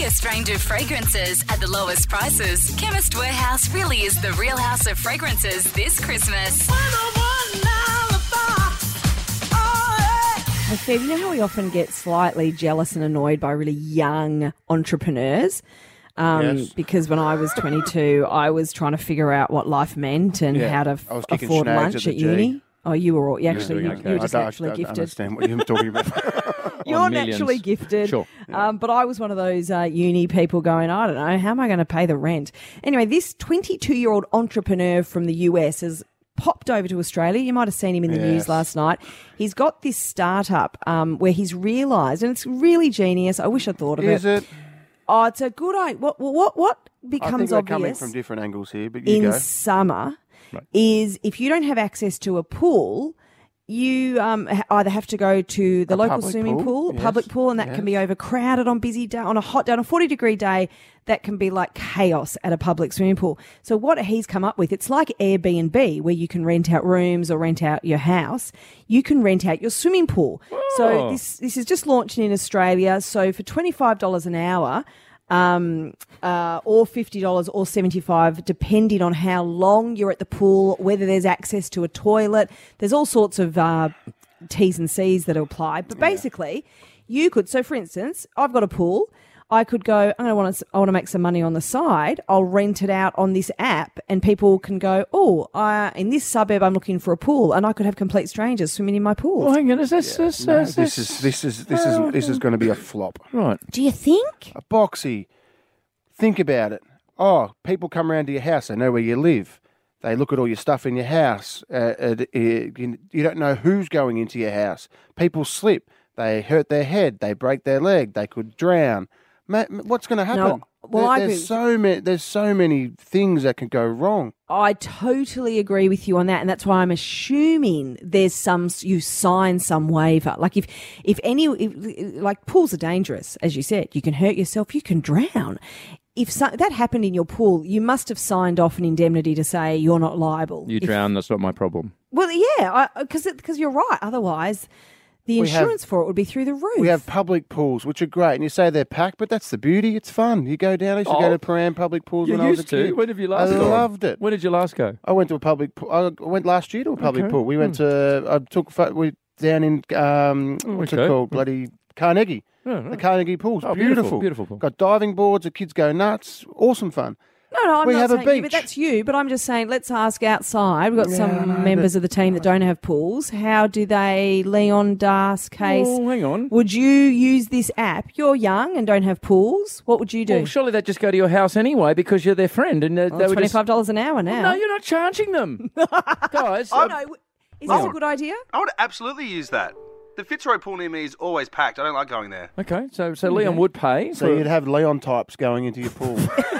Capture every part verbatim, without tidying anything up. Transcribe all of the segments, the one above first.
biggest range of fragrances at the lowest prices, Chemist Warehouse really is the real house of fragrances this Christmas. Hey, Steve, you know how we often get slightly jealous and annoyed by really young entrepreneurs? Um, Yes. Because when I was twenty-two, I was trying to figure out what life meant and Yeah. how to I was f- kicking afford snags lunch at at, the G. uni. Oh, you were all, you actually, you, doing okay. you were just I don't, naturally I don't gifted. understand what you're talking about. You're On millions. naturally gifted. Sure. Um, but I was one of those uh, uni people going, I don't know, how am I going to pay the rent? Anyway, this twenty-two-year-old entrepreneur from the U S has popped over to Australia. You might have seen him in the Yes. news last night. He's got this startup um, where he's realised, and it's really genius. I wish I'd thought of Is it. it? Oh, it's a good idea. What, what, what I think becomes we're coming obvious from different angles here, but you in go. summer is if you don't have access to a pool, you um, ha- either have to go to the A local public swimming pool, pool, yes, public pool, and that can be yes. overcrowded on busy day, on a hot day, on a forty degree day. That can be like chaos at a public swimming pool. So what he's come up with, it's like Airbnb where you can rent out rooms or rent out your house. You can rent out your swimming pool. So this this is just launching in Australia. So for twenty-five dollars an hour, um, uh, or fifty dollars or seventy-five dollars, depending on how long you're at the pool, whether there's access to a toilet. There's all sorts of uh, T's and C's that apply. But basically, you could, so for instance, I've got a pool. I could go, I want to I want to make some money on the side. I'll rent it out on this app and people can go, oh, uh, in this suburb I'm looking for a pool, and I could have complete strangers swimming in my pool. Well, hang on, is this, this, No, this, this is this is this is this is going to be a flop. right? Do you think? A boxy. Think about it. Oh, people come around to your house. They know where you live. They look at all your stuff in your house. Uh, uh, you you don't know who's going into your house. People slip. They hurt their head. They break their leg. They could drown. Ma- What's going to happen? No, well, There- I there's agree. so many. There's so many things that can go wrong. I totally agree with you on that, and that's why I'm assuming there's some you sign some waiver. Like if if any if, like pools are dangerous, as you said, you can hurt yourself, you can drown. If so, that happened in your pool, you must have signed off an indemnity to say you're not liable. You If- drown, that's not my problem. Well, yeah, because because you're right. Otherwise, the We have- insurance for it would be through the roof. We have public pools, which are great, and you say they're packed, but that's the beauty. It's fun. You go down. I used to Oh, go to Paran public pools You when I was a used to? kid. When have you last I gone? loved it. When did you last go? I went to a public pool. I went last year to a public Okay. pool. We went to. I took. pho- We down in um, what's Okay. it called? Bloody Carnegie. Oh, The right. Carnegie pools. Oh, beautiful. beautiful, beautiful pool. Got diving boards. The kids go nuts. Awesome fun. No, no, I'm We not have a saying you, but beach. that's you. But I'm just saying, let's ask outside. We've got Yeah, some I know, members but- of the team that don't have pools. How do they, Leon, Das, Case? Oh, hang on. Would you use this app? You're young and don't have pools. What would you do? Well, surely they'd just go to your house anyway because you're their friend, and uh, Oh, they would just... twenty-five dollars an hour now. No, you're not charging them, guys. Oh, uh, no. Is this a good idea? I would absolutely use that. The Fitzroy pool near me is always packed. I don't like going there. Okay, so so Leon would pay. So for- you'd have Leon types going into your pool.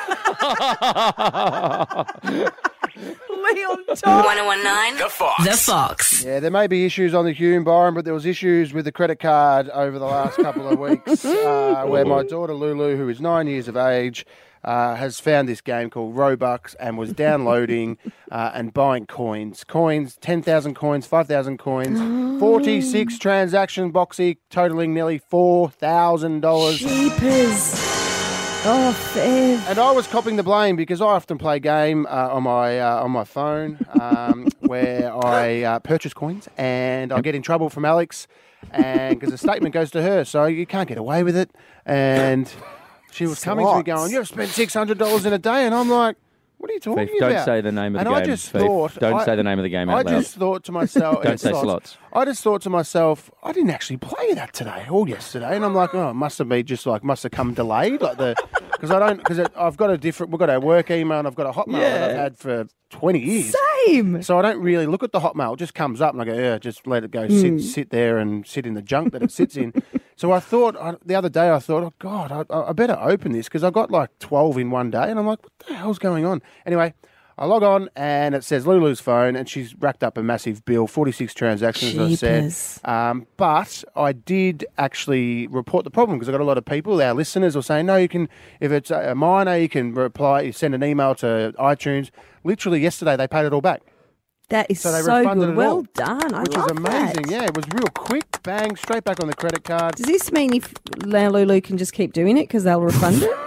Leon Tom. one oh one nine The Fox. The Fox. Yeah, there may be issues on the Hume, Byron, but there was issues with the credit card over the last couple of weeks uh, where my daughter Lulu, who is nine years of age, uh, has found this game called Robux and was downloading uh, and buying coins. Coins, ten thousand coins, five thousand coins, forty-six transaction boxy, totaling nearly four thousand dollars. Jeepers. Oh, fair. And I was copping the blame because I often play a game uh, on my uh, on my phone um, where I uh, purchase coins and I get in trouble from Alex, and because the statement goes to her, so you can't get away with it. And she was coming to me going, "You've spent six hundred dollars in a day," and I'm like, "What are you talking Thief, don't about?" say the name of the and game. I just Thief. thought, Don't I- say the name of the game I out loud. just thought to myself, Don't uh, say slots. I just thought to myself, I didn't actually play that today or yesterday, and I'm like, oh, it must have been just like must have come delayed, like the because I don't because I've got a different, we've got our work email and I've got a Hotmail that I've had for twenty years. Same. So I don't really look at the Hotmail. It just comes up and I go, yeah, just let it go, Hmm. sit sit there and sit in the junk that it sits in. So I thought I, the other day, I thought, oh God, I, I better open this because I got like twelve in one day, and I'm like, what the hell's going on? Anyway. I log on and it says Lulu's phone, and she's racked up a massive bill, forty-six transactions, as I Jeepers. said. Um, but I did actually report the problem because I got a lot of people, our listeners, were saying, no, you can, if it's a minor, you can reply, you send an email to iTunes. Literally yesterday, they paid it all back. That is So so, they refunded good. it Well all, done. I which love was amazing. that. Yeah, it was real quick, bang, straight back on the credit card. Does this mean if Lulu can just keep doing it because they'll refund it?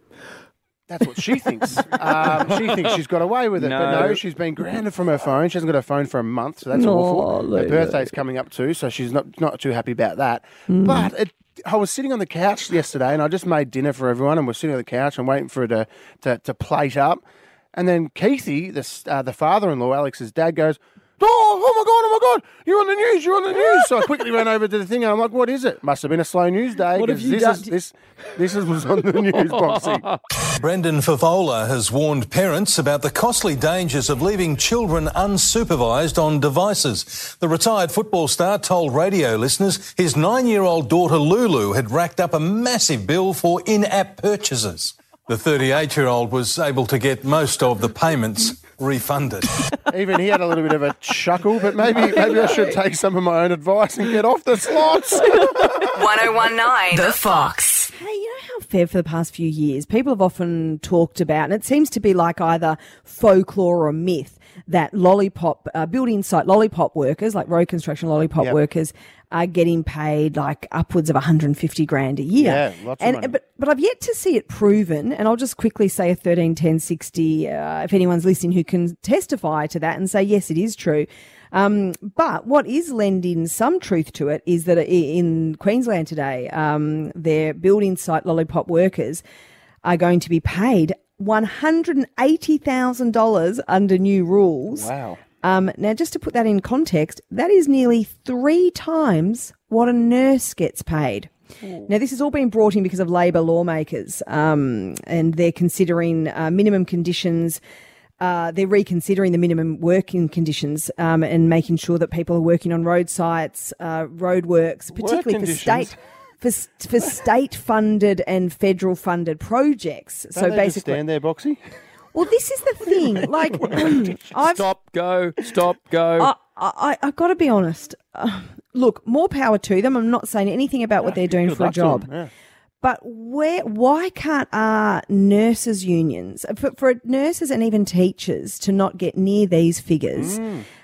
That's what she thinks. um, she thinks she's got away with it, but No. no, she's been grounded from her phone. She hasn't got her phone for a month, so that's No, awful. Lulu. Her birthday's coming up too, so she's not not too happy about that. Mm. But it, I was sitting on the couch yesterday, and I just made dinner for everyone, and we're sitting on the couch and waiting for it to to, to plate up, and then Keithy, the uh, the father-in-law, Alex's dad, goes, Oh, oh my God, oh my God, you're on the news, you're on the news. So I quickly ran over to the thing and I'm like, what is it? Must have been a slow news day. What have 'cause you this done? Is, this, this is, was on the news, Boxy. Brendan Favola has warned parents about the costly dangers of leaving children unsupervised on devices. The retired football star told radio listeners his nine-year-old daughter Lulu had racked up a massive bill for in-app purchases. The thirty-eight-year-old was able to get most of the payments refunded. Even he had a little bit of a chuckle, but maybe maybe I should take some of my own advice and get off the slots. one oh one nine The Fox. Hey, you know how fair for the past few years, people have often talked about, and it seems to be like either folklore or myth, that lollipop, uh, building site lollipop workers, like road construction lollipop Yep. workers, are getting paid like upwards of one hundred fifty grand a year. Yeah, lots of and, money. But, but I've yet to see it proven, and I'll just quickly say a thirteen ten sixty, uh, if anyone's listening who can testify to that and say, yes, it is true. Um, but what is lending some truth to it is that i- in Queensland today, um, their building site lollipop workers are going to be paid one hundred eighty thousand dollars under new rules. Wow. Um, now, just to put that in context, that is nearly three times what a nurse gets paid. Now, this has all been brought in because of Labor lawmakers, um, and they're considering uh, minimum conditions. Uh, they're reconsidering the minimum working conditions um, and making sure that people are working on road sites, uh, road works, particularly for conditions? state for, for state funded and federal funded projects. Don't so they just basically, stand there, Boxy? well, this is the thing. Like, I've Stop, go, stop, go. I, I, I've got to be honest. Uh, look, more power to them. I'm not saying anything about what they're doing Good for a luck to job. them, yeah. But where? Why can't our nurses' unions, for, for nurses and even teachers, to not get near these figures?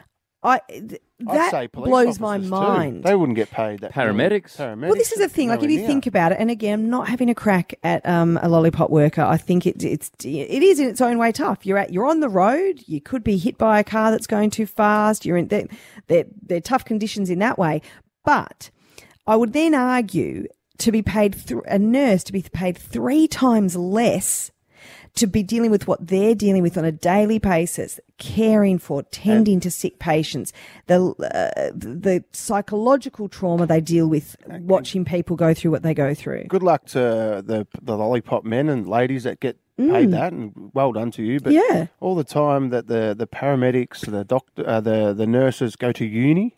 I th- I'd that say police blows my officers too. mind. They wouldn't get paid that. Paramedics. Paramedics. Well, this is the thing. Like, if nowhere you near. think about it, and again, I'm not having a crack at um, a lollipop worker. I think it, it's it is in its own way tough. You're at you're on the road. You could be hit by a car that's going too fast. You're in they're, they're, they're tough conditions in that way. But I would then argue to be paid th- a nurse to be paid three times less to be dealing with what they're dealing with on a daily basis, caring for, tending to sick patients, the uh, the psychological trauma they deal with, watching people go through what they go through. Good luck to the the lollipop men and ladies that get paid that, and well done to you. But Mm. Yeah. all the time that the, the paramedics, the doctor, uh, the the nurses go to uni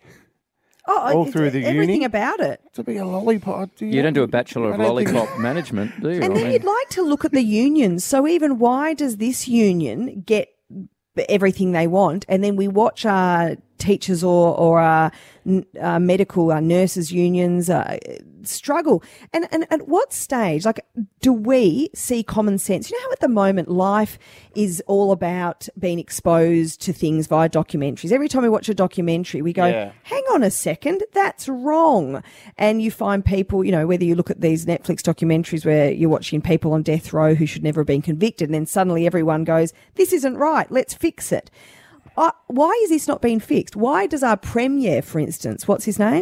Oh, all it's- through the everything uni? about it. to be a lollipop. Do You don't do a Bachelor I of don't think- Lollipop Management, do you? And I then mean, you'd like to look at the unions. So even why does this union get everything they want, and then we watch our teachers or or our, n- our medical, our nurses unions uh, struggle? And and at what stage, like, do we see common sense? You know how at the moment life is all about being exposed to things via documentaries. Every time we watch a documentary, we go, Yeah. hang on a second, that's wrong. And you find people, you know, whether you look at these Netflix documentaries where you're watching people on death row who should never have been convicted, and then suddenly everyone goes, this isn't right, let's fix it. Uh, why is this not being fixed? Why does our premier, for instance, what's his name?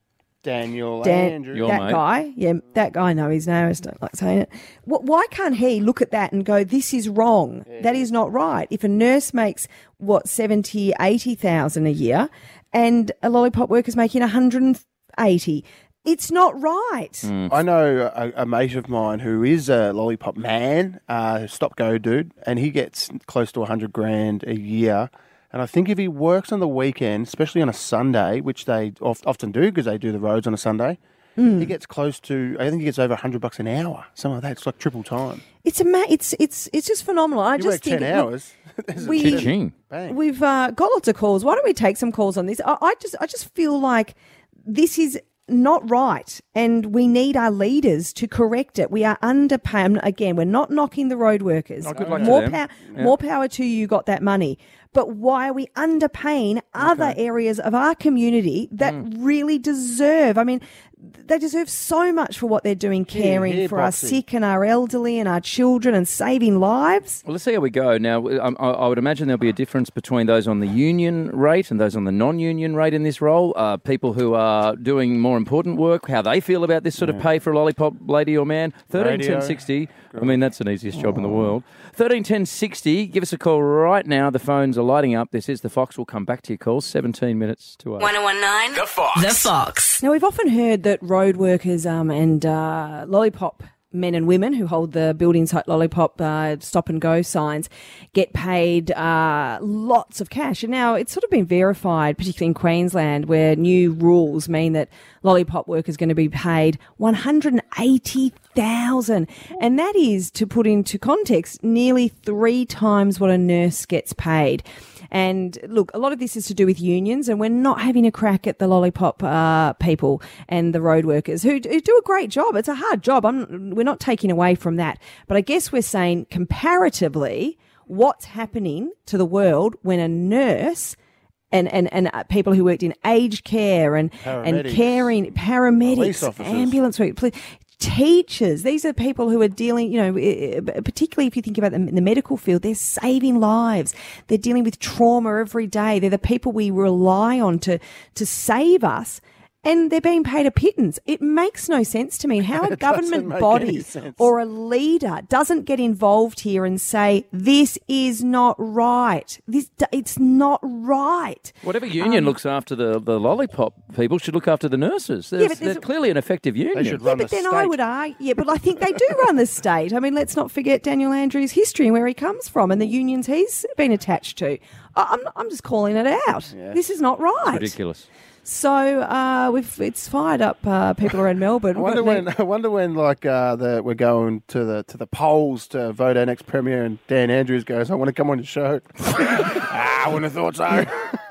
Daniel Dan- Andrews. Your that mate. guy, yeah, that guy. I know his name. I just don't like saying it. Wh- Why can't he look at that and go, "This is wrong. That is not right." If a nurse makes what seventy, eighty thousand a year, and a lollipop worker's making a hundred and eighty, it's not right. I know a, a mate of mine who is a lollipop man, uh, stop go dude, and he gets close to a hundred grand a year. And I think if he works on the weekend, especially on a Sunday, which they oft, often do because they do the roads on a Sunday, he gets close to. I think he gets over a hundred bucks an hour. Something like that. It's like triple time. It's a ma- It's it's it's just phenomenal. I You just work think ten look, hours. there's a we- cheap Ching. bang. We've uh, got lots of calls. Why don't we take some calls on this? I, I just I just feel like this is not right, and we need our leaders to correct it. We are underpaying. Again, we're not knocking the road workers. Oh, good luck to more them. power, Yeah. more power to you. Got that money, but why are we underpaying other areas of our community that Mm. really deserve? I mean, they deserve so much for what they're doing, caring here, for our Boxy. sick and our elderly and our children and saving lives. Well, let's see how we go. Now, I, I I would imagine there'll be a difference between those on the union rate and those on the non-union rate in this role. Uh, people who are doing more important work, how they feel about this sort of pay for a lollipop lady or man. thirteen ten sixty. I mean, that's the easiest job in the world. thirteen ten sixty. Give us a call right now. The phones are lighting up. This is The Fox. We'll come back to your calls. seventeen minutes to eight. one oh one nine The Fox. The Fox. Now, we've often heard that road workers um, and uh, lollipop men and women who hold the building site lollipop uh, stop and go signs get paid uh, lots of cash. And now it's sort of been verified, particularly in Queensland, where new rules mean that lollipop workers are going to be paid one hundred eighty thousand dollars. And that is, to put into context, nearly three times what a nurse gets paid. And look, a lot of this is to do with unions, and we're not having a crack at the lollipop uh, people and the road workers who, who do a great job. It's a hard job. I'm, we're not taking away from that. But I guess we're saying comparatively, what's happening to the world when a nurse and, and, and uh, people who worked in aged care and, and Paramedics. caring, Police paramedics, officers. ambulance work, police, teachers, these are people who are dealing, you know, eh, particularly if you think about them in the medical field, they're saving lives. They're dealing with trauma every day. They're the people we rely on to, to save us. And they're being paid a pittance. It makes no sense to me how a It government doesn't make any body sense. or a leader doesn't get involved here and say, this is not right. This, it's not right. Whatever union looks after the, the lollipop people should look after the nurses. They're, but they're there's a- clearly an effective union. They should Yeah, run but the then state. I would argue, yeah, but I think they do run the state. I mean, let's not forget Daniel Andrews' history and where he comes from and the unions he's been attached to. I- I'm, I'm just calling it out. This is not right. Ridiculous. So uh, we've it's fired up uh, people around Melbourne. I We've wonder got when. no- I wonder when, like, uh, the, we're going to the to the polls to vote our next premier, and Dan Andrews goes, "I want to come on your show." ah, I wouldn't have thought so.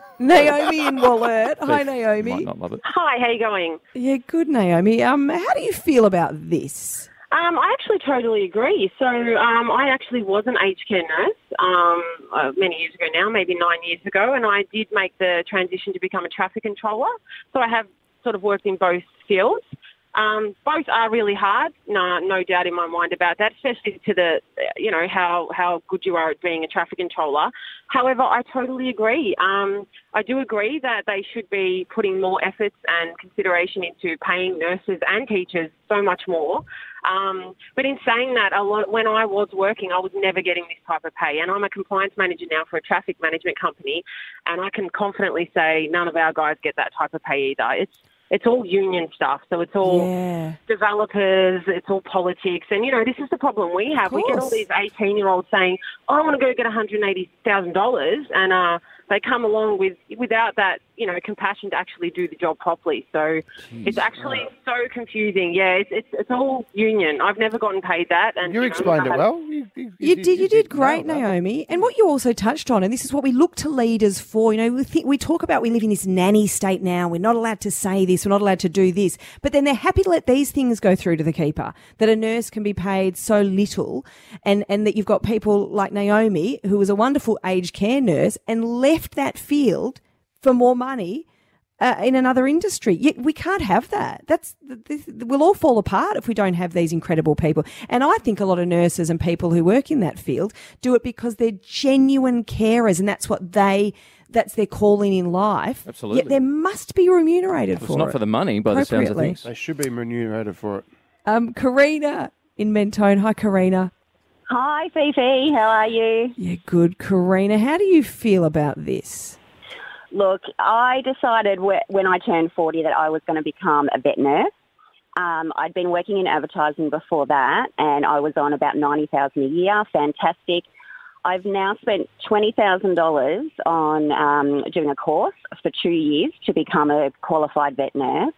Naomi in Wollert. Hi, You Naomi. might not love it. Hi, how you going? Yeah, good, Naomi. Um, how do you feel about this? Um, I actually totally agree. So um, I actually was an aged care nurse um, uh, many years ago now, maybe nine years ago, and I did make the transition to become a traffic controller. So I have sort of worked in both fields. Um, both are really hard, no, no doubt in my mind about that, especially to the, you know, how, how good you are at being a traffic controller. However, I totally agree. Um, I do agree that they should be putting more efforts and consideration into paying nurses and teachers so much more. Um, but in saying that, a lot, when I was working, I was never getting this type of pay. And I'm a compliance manager now for a traffic management company, and I can confidently say none of our guys get that type of pay either. It's It's all union stuff, so it's all Yeah. developers, it's all politics. And, you know, this is the problem we have. We get all course. these eighteen-year-olds saying, oh, I want to go get one hundred eighty thousand dollars, and uh, they come along with without that, you know, compassion to actually do the job properly. So it's actually so confusing. Yeah, it's, it's it's all union. I've never gotten paid that. And You know, explained I it have- well. You, you, You did, you did great, nail that. Naomi. And what you also touched on, and this is what we look to leaders for. You know, we think we talk about we live in this nanny state now. We're not allowed to say this. We're not allowed to do this. But then they're happy to let these things go through to the keeper. That a nurse can be paid so little, and and that you've got people like Naomi, who was a wonderful aged care nurse, and left that field for more money. Uh, in another industry. Yet we can't have that. That's this, we'll all fall apart if we don't have these incredible people. And I think a lot of nurses and people who work in that field do it because they're genuine carers, and that's what they that's their calling in life. Absolutely. Yet they must be remunerated It's for not it. for the money, by the sounds of Appropriately. things. They should be remunerated for it. Um, Karina in Mentone. Hi, Karina. Hi, Fifi. How are you? Yeah, good, Karina. How do you feel about this? Look, I decided wh- when I turned forty that I was going to become a vet nurse. Um, I'd been working in advertising before that, and I was on about ninety thousand dollars a year. Fantastic. I've now spent twenty thousand dollars on um, doing a course for two years to become a qualified vet nurse.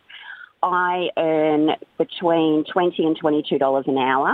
I earn between twenty dollars and twenty-two dollars an hour.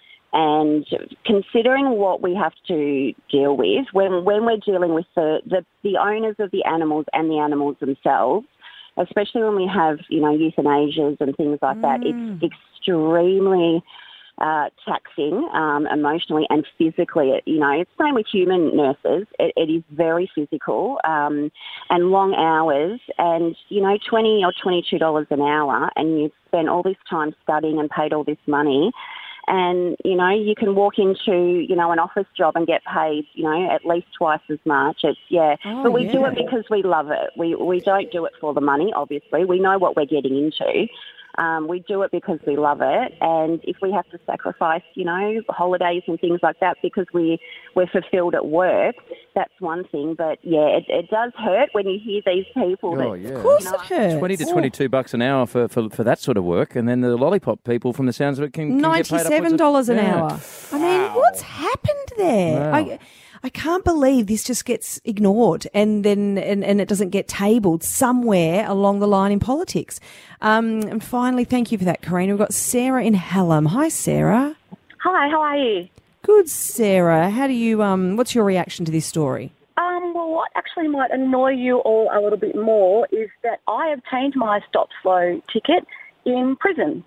And considering what we have to deal with, when when we're dealing with the, the, the owners of the animals and the animals themselves, especially when we have, you know, euthanasias and things like that. It's extremely uh, taxing um, emotionally and physically. You know, it's the same with human nurses. It, it is very physical um, and long hours, and you know, twenty or twenty-two dollars an hour, and you spend all this time studying and paid all this money. And, you know, you can walk into, you know, an office job and get paid, you know, at least twice as much. It's, yeah. Oh, but we yeah. do it because we love it. We we don't do it for the money, obviously. We know what we're getting into. Um, we do it because we love it. And if we have to sacrifice, you know, holidays and things like that because we, we're fulfilled at work, that's one thing. But, yeah, it, it does hurt when you hear these people. Oh, that, yeah. Of course you know, it hurts. twenty to twenty-two bucks an hour for, for, for that sort of work, and then the lollipop people, from the sounds of it, can, can get paid ninety-seven dollars an yeah. hour. I mean, what's happened there? Wow. I, I can't believe this just gets ignored and then and, and it doesn't get tabled somewhere along the line in politics. Um, and finally, thank you for that, Karina. We've got Sarah in Hallam. Hi, Sarah. Hi, how are you? Good, Sarah. How do you? Um, what's your reaction to this story? Um, well, what actually might annoy you all a little bit more is that I obtained my stop slow ticket in prison.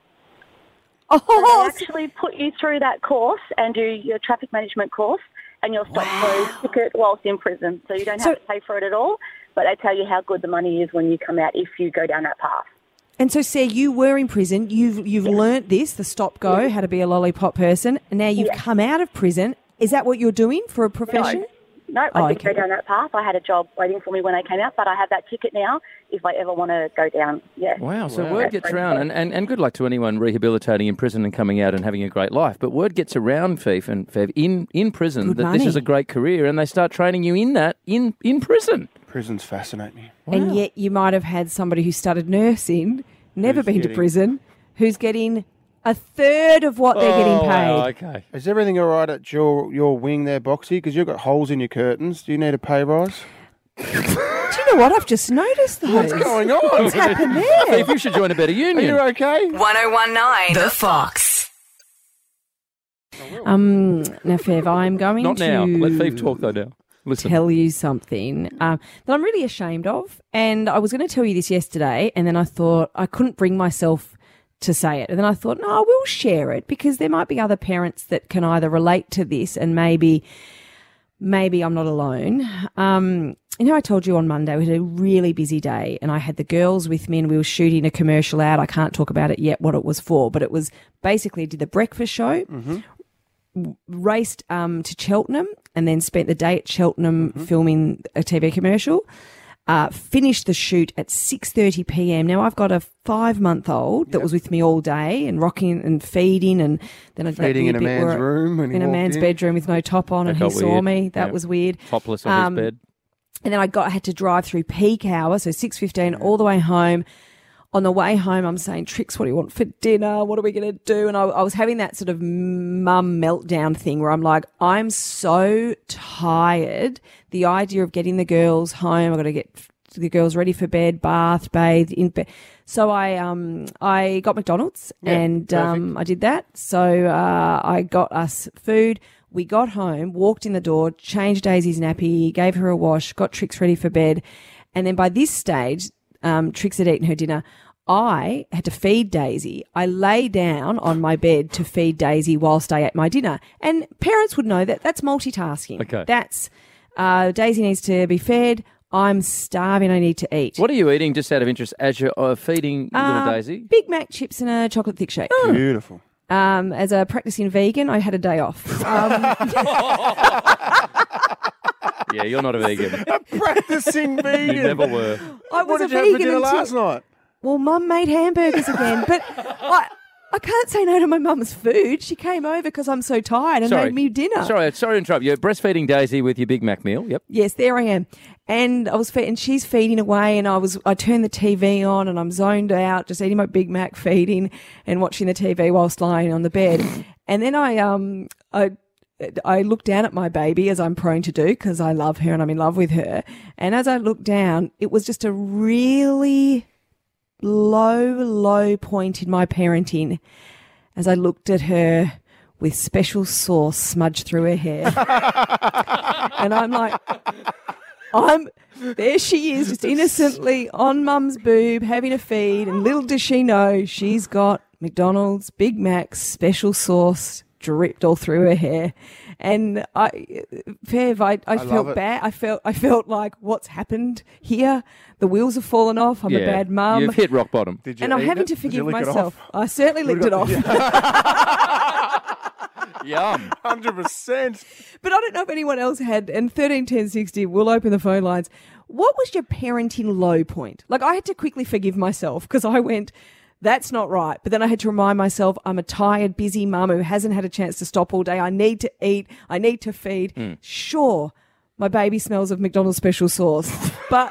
Oh, They actually put you through that course and do your traffic management course and your stop Wow. slow ticket whilst in prison. So you don't have So- to pay for it at all, but they tell you how good the money is when you come out if you go down that path. and so, Sarah, you were in prison. You've you've learnt this, the stop go, how to be a lollipop person, and now you've Yeah. come out of prison. Is that what you're doing for a profession? No, I Oh, didn't okay. go down that path. I had a job waiting for me when I came out, but I have that ticket now if I ever want to go down. Yeah. Wow, so Wow. word That's gets very around, cool. and, and, and good luck to anyone rehabilitating in prison and coming out and having a great life. But word gets around, Feef and Fev, in, in prison Good that this money. is a great career, and they start training you in that in, in prison. Prisons fascinate me. And yet you might have had somebody who started nursing, never Who's been to getting- prison, who's getting a third of what they're getting paid. Oh, okay. Is everything all right at your, your wing there, Boxy? Because you've got holes in your curtains. Do you need a pay rise? Do you know what? I've just noticed those. What's going on? What's happened there? Feef, you should join a better Are union. you okay? one oh one nine The Fox. Um, now, Fev, I'm going Not to now. Let Feef talk, though, now. Listen. tell you something um, that I'm really ashamed of. And I was going to tell you this yesterday, and then I thought I couldn't bring myself to say it. And then I thought, no, I will share it because there might be other parents that can either relate to this and maybe maybe I'm not alone. Um, you know, I told you on Monday we had a really busy day and I had the girls with me and we were shooting a commercial out. I can't talk about it yet, what it was for, but it was basically did the breakfast show, w- raced um, to Cheltenham and then spent the day at Cheltenham filming a T V commercial. Uh, finished the shoot at six thirty p.m. Now, I've got a five-month-old that was with me all day and rocking and feeding and then I'd Feeding in a man's room when he in a walked man's in. bedroom with no top on That and he got saw weird. me. That Yeah. was weird. Topless on Um, his bed. And then I got I had to drive through peak hour, so six fifteen all the way home. On the way home, I'm saying, Trix, what do you want for dinner? What are we going to do? And I, I was having that sort of mum meltdown thing where I'm like, I'm so tired. The idea of getting the girls home, I've got to get the girls ready for bed, bath, bathe, in bed. So I um I got McDonald's Yeah, and um I did that. So uh, I got us food. We got home, walked in the door, changed Daisy's nappy, gave her a wash, got Trix ready for bed. And then by this stage, um, Trix had eaten her dinner. I had to feed Daisy. I lay down on my bed to feed Daisy whilst I ate my dinner. And parents would know that that's multitasking. Okay. That's uh, Daisy needs to be fed. I'm starving. I need to eat. What are you eating, just out of interest, as you're uh, feeding little Uh, Daisy? Big Mac chips and a chocolate thick shake. Beautiful. Um, as a practicing vegan, I had a day off. Um, Yeah, you're not a vegan. Practicing vegan. You never were. I was What a did you have for vegan dinner until- last night? Well, Mum made hamburgers again, but I, I can't say no to my mum's food. She came over because I'm so tired and Sorry. made me dinner. Sorry, sorry to interrupt. You're breastfeeding Daisy with your Big Mac meal. Yep. Yes, there I am. And I was fe- and she's feeding away, and I was I turned the T V on, and I'm zoned out, just eating my Big Mac, feeding, and watching the T V whilst lying on the bed. And then I um I. I looked down at my baby, as I'm prone to do, because I love her and I'm in love with her. And as I looked down, it was just a really low, low point in my parenting as I looked at her with special sauce smudged through her hair. And I'm like, I'm There she is, just innocently on mum's boob, having a feed, and little does she know she's got McDonald's, Big Mac's, special sauce dripped all through her hair. And I, Fev, I, I, I felt bad. I felt, I felt like, what's happened here? The wheels have fallen off. I'm Yeah, a bad mum. You've hit rock bottom. Did you And I'm eat having it? to Did you forgive lick it myself. off? I certainly licked it off. Yum. one hundred percent. But I don't know if anyone else had. And thirteen ten sixty, we'll open the phone lines. What was your parenting low point? Like, I had to quickly forgive myself because I went, that's not right. But then I had to remind myself, I'm a tired, busy mum who hasn't had a chance to stop all day. I need to eat. I need to feed. Mm. Sure, my baby smells of McDonald's special sauce, but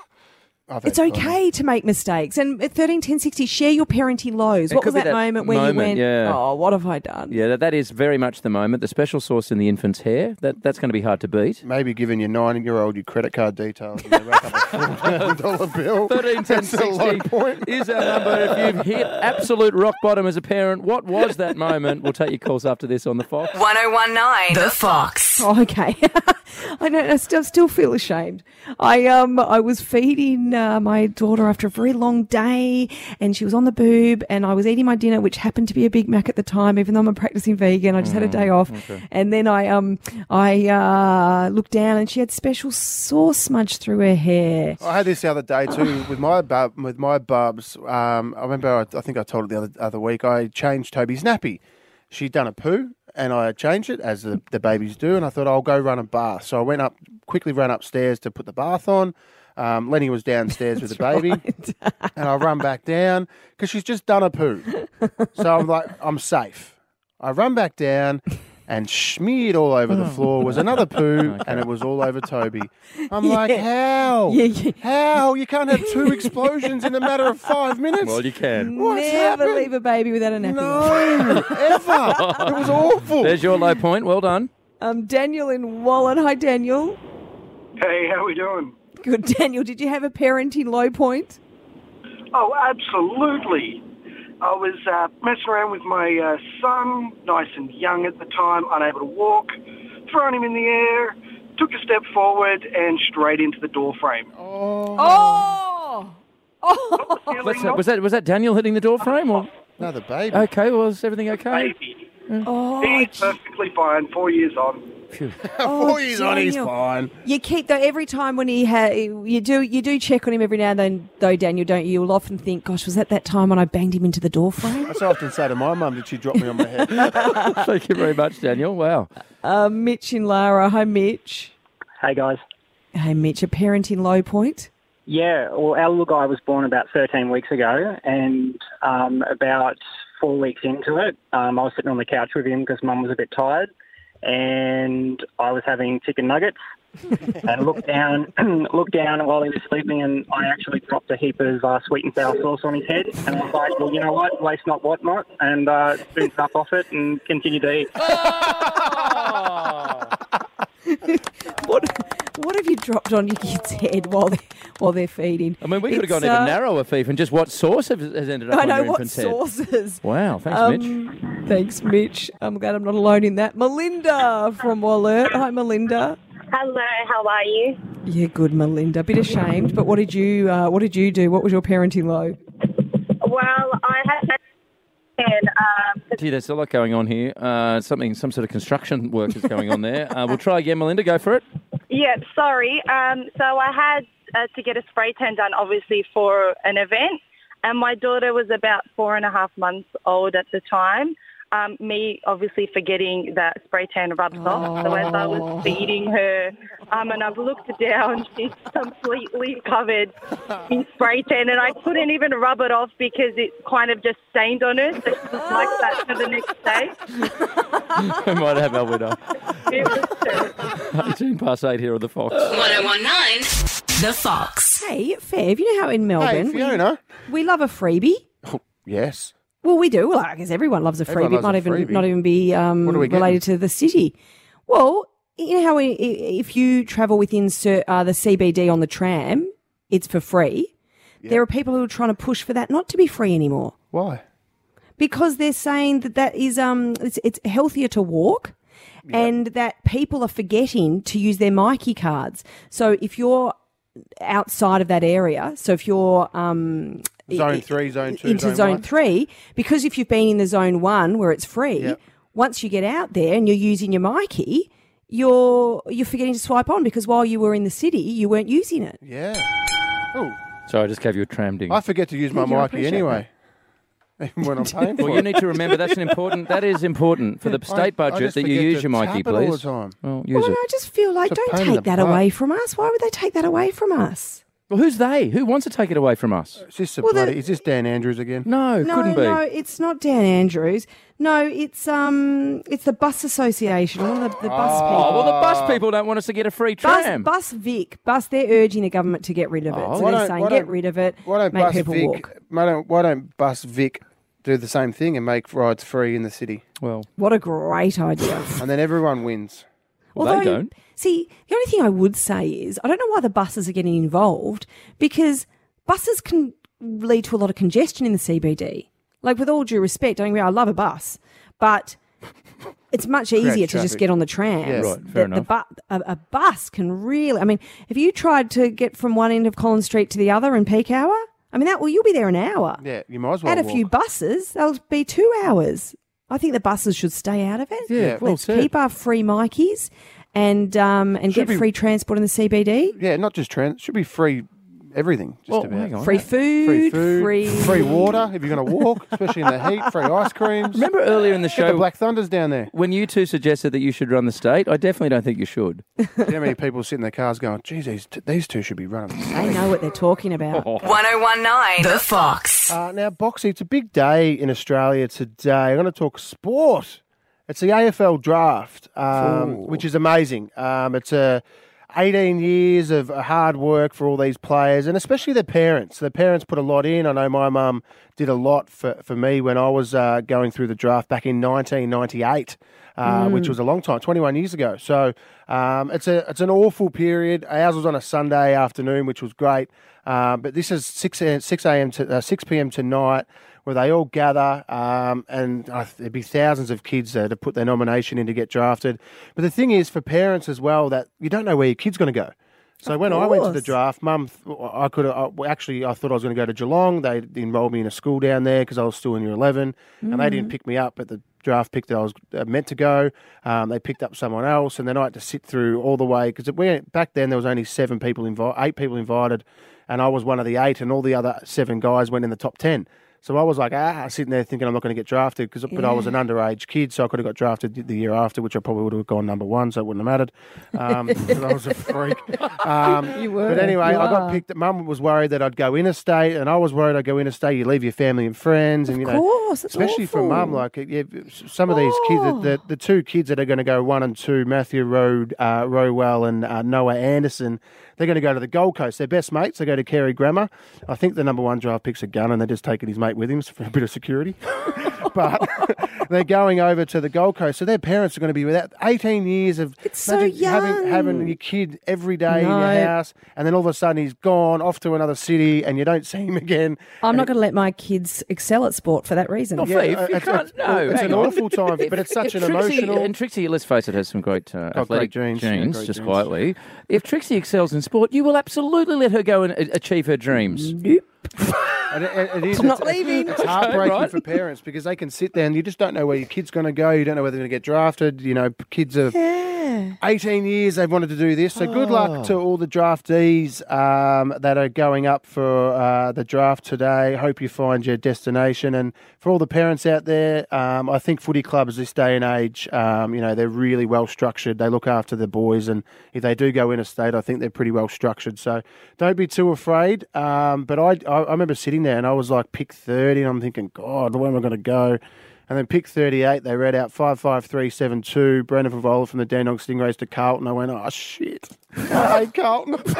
Oh, it's okay to make mistakes. And at thirteen ten sixty, share your parenting lows. It What could was be that, that moment where moment, you went, yeah. oh, what have I done? Yeah, that, that is very much the moment. The special sauce in the infant's hair, that, that's going to be hard to beat. Maybe giving your nine-year-old your credit card details and they rack up a four dollar bill. thirteen ten That's a low sixty point. is our number. If you've hit absolute rock bottom as a parent, what was that moment? We'll take your calls after this on the Fox. one oh one nine The Fox. Oh, okay. I don't. I still still feel ashamed. I um I was feeding uh, my daughter after a very long day, and she was on the boob, and I was eating my dinner, which happened to be a Big Mac at the time. Even though I'm a practicing vegan, I just had a day off, okay. and then I um I uh, looked down, and she had special sauce smudged through her hair. I had this the other day too with my bub, with my bubs. Um, I remember, I, I think I told it the other other week. I changed Toby's nappy. She'd done a poo, and I changed it as the, the babies do. And I thought I'll go run a bath. So I went up quickly, ran upstairs to put the bath on. Um, Lenny was downstairs with the baby, and I run back down because she's just done a poo. So I'm like, I'm safe. I run back down. And smeared all over the floor was another poo, Okay. and it was all over Toby. I'm Yeah. like, how? Yeah, yeah. How? You can't have two explosions in a matter of five minutes? Well, you can. What's Never happened? leave a baby without a nappy. No, ever. It was awful. There's your low point. Well done. Um, Daniel in Wallen. Hi, Daniel. Hey, how we doing? Good, Daniel. Did you have a parenting low point? Oh, absolutely. I was uh, messing around with my uh, son, nice and young at the time, unable to walk, throwing him in the air, took a step forward and straight into the door frame. Oh! Oh! What's that, was that was that Daniel hitting the door frame? Or? No, the baby. Okay, well, is everything okay? Baby. Oh, He's perfectly fine, four years on. Phew. Oh, Four years on, he's Daniel. fine. You keep though every time when he ha- you do you do check on him every now and then though, Daniel, don't you? You'll often think, gosh, was that that time when I banged him into the door frame? I so often say to my mum, did she drop me on my head? Thank you very much, Daniel. Wow. Uh, Mitch in Lara. Hi, Mitch. Hey, guys. Hey, Mitch. A parenting low point. Yeah, well, our little guy was born about thirteen weeks ago, and um, about four weeks into it, um, I was sitting on the couch with him because Mum was a bit tired, and I was having chicken nuggets, and looked down, looked down while he was sleeping, and I actually dropped a heap of uh, sweet and sour sauce on his head, and I was like, well, you know what, waste not, what not, and uh, spooned up off it and continued to eat. What what have you dropped on your kid's head while they while they're feeding? I mean, we could have It's, gone even uh, narrower, Fief, and just what sauce has, has ended up I on know your what infant's head. sauces. Wow, thanks, Mitch. Um, thanks, Mitch. I'm glad I'm not alone in that. Melinda from Wallert. Hi, Melinda. Hello, how are you? Yeah, good, Melinda. Bit ashamed, but what did you uh, what did you do? What was your parenting low? Well, I had and um, Gee, there's a lot going on here. Uh, something, some sort of construction work is going on there. Uh, we'll try again, Melinda. Go for it. yeah, sorry. Um, so I had uh, to get a spray tan done, obviously, for an event, and my daughter was about four and a half months old at the time. Um, me obviously forgetting that spray tan rubs off. So as I was feeding her, um, and I've looked down, she's completely covered in spray tan, and I couldn't even rub it off because it kind of just stained on her. So she was like that for the next day. We might have our winner. It was terrible. eighteen past eight here on the Fox. one oh one nine The Fox. Hey, Fev, you know how in Melbourne Hey, Fiona. we, we love a freebie. Yes. Well, we do. Well, I guess everyone loves a freebie. Everyone It might loves a even freebie. not even be um, What are we getting? related to the city. Well, you know how i- i- if you travel within cer- uh, the C B D on the tram, it's for free. There are people who are trying to push for that not to be free anymore Why? because they're saying that that is um it's, it's healthier to walk. And that people are forgetting to use their Mikey cards. So if you're outside of that area, so if you're um, Zone three, zone two, into zone zone one. three, because if you've been in the zone one where it's free, Yep. once you get out there and you're using your Mikey, you're you're forgetting to swipe on because while you were in the city, you weren't using it. Yeah. Oh, Sorry, I just gave you a tram ding. I forget to use my Thank you, I Mikey appreciate anyway. Even when I'm paying for Well, it. you need to remember that's an important. That is important for the I- state I budget just that you forget use to your Mikey, tap it all please. the time. Well, use Well, it. I just feel like, It's a don't pain in take the that butt. away from us. Why would they take that away from us? Well, who's they? Who wants to take it away from us? Is this, a Well, the- bloody, is this Dan Andrews again? No, No, couldn't be. no, it's not Dan Andrews. No, it's um, it's the bus association, one of the, the bus people. Oh, well, the bus people don't want us to get a free Bus, tram. bus Vic, bus. They're urging the government to get rid of it. Oh. so Why they're don't- saying why get don't- rid of it, Why don't make Bus people Vic? walk. Why don't Why don't Bus Vic do the same thing and make rides free in the city, Well, What a great idea. and then everyone wins? well they Although, don't. See, the only thing I would say is I don't know why the buses are getting involved because buses can lead to a lot of congestion in the C B D. Like, with all due respect, don't get me wrong, I love a bus, but it's much easier to just traffic. get on the trams. Yeah. Right, fair the, the enough. bu- a, a bus can really, I mean, if you tried to get from one end of Collins Street to the other in peak hour, I mean, that well, you'll be there an hour. Yeah, you might as well Add a walk. few buses, that'll be two hours. I think the buses should stay out of it. Yeah, well Let's said. keep our free Mikeys and um, and Should get be- free transport in the C B D. Yeah, not just trans. Should be free everything. Just Well, about. hang on. Free food, Free food, free, free water if you're going to walk, especially in the heat. Free ice creams. Remember earlier in the Get the show Black Thunders down there. when you two suggested that you should run the state? I definitely don't think you should. You know how many people sit in their cars going, geez, these, t- these two should be running. the They state." know what they're talking about. one oh one nine The Fox. Uh, now, Boxy, it's a big day in Australia today. I'm going to talk sport. It's the A F L draft, um, which is amazing. Um, it's a eighteen years of hard work for all these players, and especially their parents. The parents put a lot in. I know my mum did a lot for, for me when I was uh, going through the draft back in nineteen ninety-eight, uh, which was a long time, twenty-one years ago. So um, it's a it's an awful period. Ours was on a Sunday afternoon, which was great. Uh, but this is six a.m. to uh, six p.m. tonight, where they all gather, um, and uh, there'd be thousands of kids there to put their nomination in to get drafted. But the thing is, for parents as well, that you don't know where your kid's going to go. So Of when I went to the course. draft, Mum, I could I, well, actually I thought I was going to go to Geelong. They enrolled me in a school down there because I was still in year eleven, and they didn't pick me up at the draft pick that I was uh, meant to go. Um, they picked up someone else, and then I had to sit through all the way because back then there was only seven people invited, eight people invited, and I was one of the eight, and all the other seven guys went in the top ten. So I was like, ah, sitting there thinking I'm not going to get drafted, cause, but I was an underage kid, so I could have got drafted the year after, which I probably would have gone number one, so it wouldn't have mattered. Um, 'cause I was a freak. Um, You were. But anyway, You I got are. picked. Mum was worried that I'd go interstate, and I was worried I'd go interstate. You leave your family and friends, and you Of know, course, it's especially for awful. Mum, like yeah, some of these kids, Oh. the, the two kids that are going to go one and two, Matthew Rode, uh, Rowell and uh, Noah Anderson. They're going to go to the Gold Coast. They're best mates. They go to Carey Grammar. I think the number one draft pick's a gun, and they're just taking his mate with him for a bit of security. But they're going over to the Gold Coast, so their parents are going to be without eighteen years of It's so imagine having young. having your kid every day in No. your house, and then all of a sudden he's gone off to another city, and you don't see him again. I'm And not going to let my kids excel at sport for that reason. Not Yeah, Faith, uh, you it's- can't. it's- No, it's hang an on. awful time, but it's such If an Trixie, emotional- And Trixie, let's face it, has some great uh, Got athletic great genes, yeah, great just genes. quietly. If Trixie excels in sport, you will absolutely let her go and a- achieve her dreams. Nope. And it, it is. I'm not it's, leaving. It's heartbreaking Right. for parents because they can sit there and you just don't know where your kid's going to go. You don't know whether they're going to get drafted. You know, kids are Yeah. eighteen years they've wanted to do this. So good Oh. luck to all the draftees um, that are going up for uh, the draft today. Hope you find your destination. And for all the parents out there, um, I think footy clubs this day and age, um, you know, they're really well structured. They look after the boys, and if they do go interstate, I think they're pretty well structured. So don't be too afraid. Um, but I, I, I remember sitting there and I was like pick thirty, and I'm thinking, God, where am I going to go? And then pick thirty-eight, they read out five five three seven two. Brendan Favola from the Dandenong Stingrays to Carlton. I went, oh, shit. I hate Carlton. one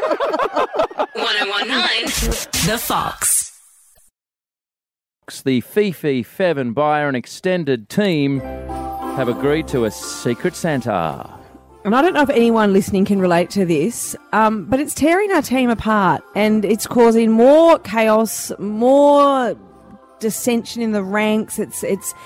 oh one nine The Fox. The Fifi, Fev and Byron extended team have agreed to a secret Santa. And I don't know if anyone listening can relate to this, um, but it's tearing our team apart and it's causing more chaos, more dissension in the ranks. It's it's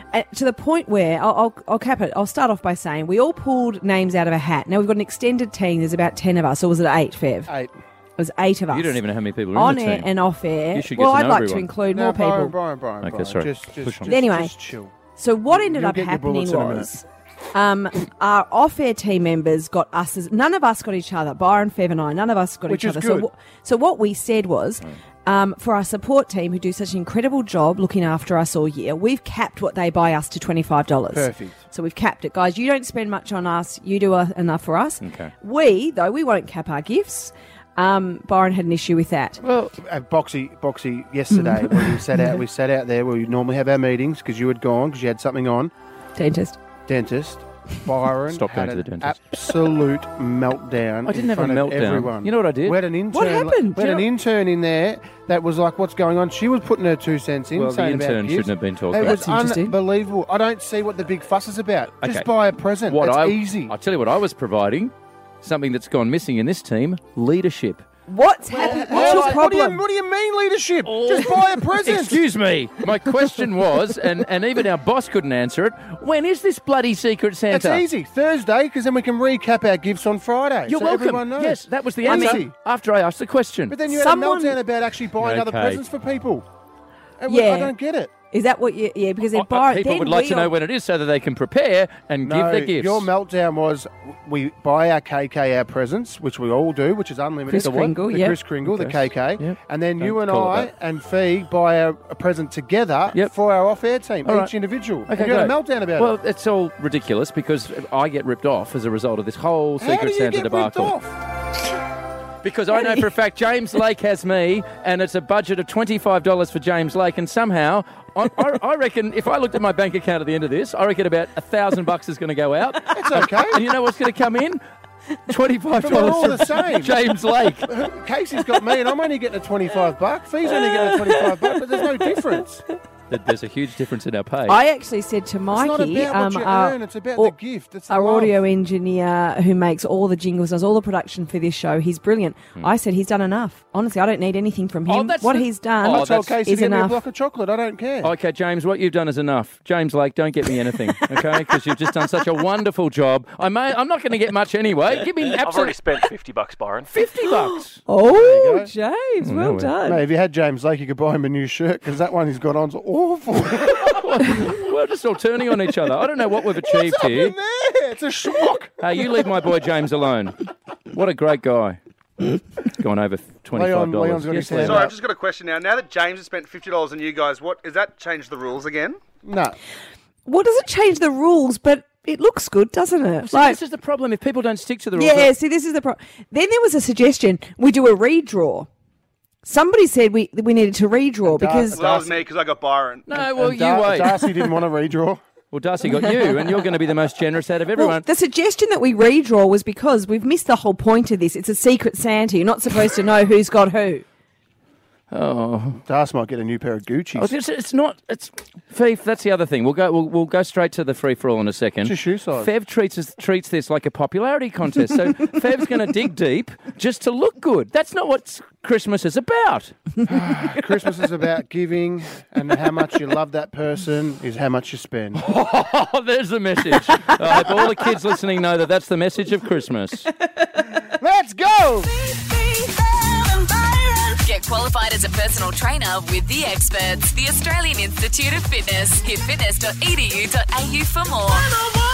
Uh, to the point where, I'll, I'll, I'll cap it, I'll start off by saying we all pulled names out of a hat. Now, we've got an extended team. There's about ten of us. Or was it eight, Fev? Eight. It was eight of us. You don't even know how many people are on in the air team. and off air. You should get well, to I'd know like everyone. to include No, more Brian, people. Brian, Brian, Okay, Brian. sorry. Just, just, Push on. just, Anyway. just chill. So what ended You'll up get your happening bullets in a minute. was um, our off-air team members got us. As, none of us got each other. Byron, Fev, and I. None of us got Which each is other. good. So, wh- so what we said was, um, for our support team who do such an incredible job looking after us all year, we've capped what they buy us to twenty-five dollars. Perfect. So we've capped it, guys. You don't spend much on us. You do uh, enough for us. Okay. We, though, we won't cap our gifts. Um, Byron had an issue with that. Well, at Boxy, Boxy yesterday, when we sat out, we sat out there where we normally have our meetings because you had gone because you had something on. Dentist. Dentist. Byron Stop had going to the an dentist. absolute meltdown. I didn't in have a front of meltdown. Everyone. You know what I did? We had an intern. What happened? We had Do an you know- intern in there that was like, "What's going on?" She was putting her two cents in. Well, the saying about intern gifts. shouldn't have been talking. It was That's interesting. unbelievable. I don't see what the big fuss is about. Okay. Just buy a present. What it's I, easy. I'll tell you what I was providing. Something that's gone missing in this team: leadership. What's happened? Well, What's your like, what, do you, problem? what do you mean leadership? Just buy a present. Excuse me. My question was, and, and even our boss couldn't answer it. When is this bloody Secret Santa? It's easy. Thursday, because then we can recap our gifts on Friday. You're so welcome. Everyone knows. Yes, that was the I answer. mean- after I asked the question. But then you had Someone- a meltdown about actually buying other Okay. presents for people. And Yeah. I don't get it. Is that what you... Yeah, because Oh, they're uh, Byron... people then would like we to know all- when it is so that they can prepare and give No, their gifts. your meltdown was we buy our K K our presents, which we all do, which is unlimited. Chris The what? Kringle, the yep. Chris Kringle, the Okay. K K, Yep. and then Don't you and call it I that. and Fee buy a, a present together Yep. for our off-air team, All each right. individual. Okay, and you had a great. meltdown about well, it. it's all ridiculous because I get ripped off as a result of this whole How Secret do you Santa get ripped debacle. off? Because I know for a fact James Lake has me, and it's a budget of twenty-five dollars for James Lake, and somehow, I, I, I reckon if I looked at my bank account at the end of this, I reckon about a thousand bucks is going to go out. It's okay. And you know what's going to come in? Twenty-five But we're all dollars the same. James Lake. Casey's got me, and I'm only getting a twenty-five buck. Fee's only getting a twenty-five buck, but there's no difference. There's a huge difference in our pay. I actually said to Mikey, It's not about um, what you our, earn, it's about au- the gift. It's the our love. audio engineer who makes all the jingles, does all the production for this show. He's brilliant. I said he's done enough. Honestly, I don't need anything from Hmm. Oh, him. that's what the- he's done Oh, I told that's- Casey is to get me a enough. block of chocolate. I don't care. Okay, James, what you've done is enough. James Lake, don't get me anything, okay? Because you've just done such a wonderful job. I may, I'm not going to get much anyway. Give me I've already absolute spent fifty bucks, Byron. fifty bucks. Oh, go. James, Oh, well no, done. Mate, if you had James Lake, you could buy him a new shirt because that one he's got on's awful. We're just all turning on each other. I don't know what we've achieved What's up here. in there? It's a shock. Hey, you leave my boy James alone. What a great guy. Gone over twenty-five Leon- dollars. Leon's got his hand Sorry, up. I've just got a question now. Now that James has spent fifty dollars on you guys, what has that changed the rules again? No. Well, does it change the rules? But it looks good, doesn't it? See, this is the problem. If people don't stick to the rules, yeah, see, this is the problem. Then there was a suggestion we do a redraw. Somebody said we we needed to redraw because Well, that was me because I got Byron. No, well, And you Dar- wait. Darcy didn't want to redraw. Well, Darcy got you, and you're going to be the most generous out of well, everyone. the suggestion that we redraw was because we've missed the whole point of this. It's a secret Santa. You're not supposed to know who's got who. Oh, Darcy might get a new pair of Gucci's. it's, it's not. It's Fev. That's the other thing. We'll go. We'll, we'll go straight to the free for all in a second. What's your shoe size? Fev treats us, treats this like a popularity contest. So Fev's going to dig deep just to look good. That's not what Christmas is about. Christmas is about giving, and how much you love that person is how much you spend. Oh, there's the message. I hope all the kids listening know that that's the message of Christmas. Let's go! Get qualified as a personal trainer with the experts, the Australian Institute of Fitness. hit fitness dot e d u dot a u for more.